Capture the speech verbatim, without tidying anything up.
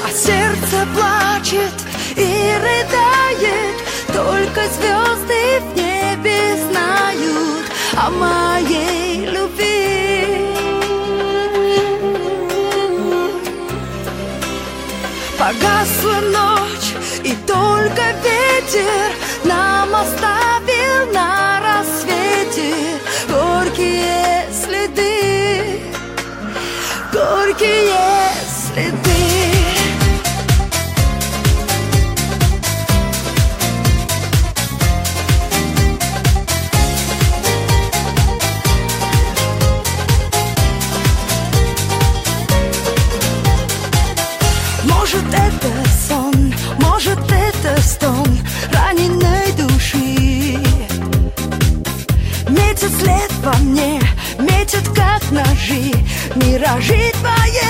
а сердце плачет и рыдает. Только звезды в небе знают о моей любви. Погасла ночь, и только ветер нам оставил на рассвете горькие следы, горькие следы. Может, это сон, может, это стон раненой души. Метит след во мне, метит как ножи, миражи твои.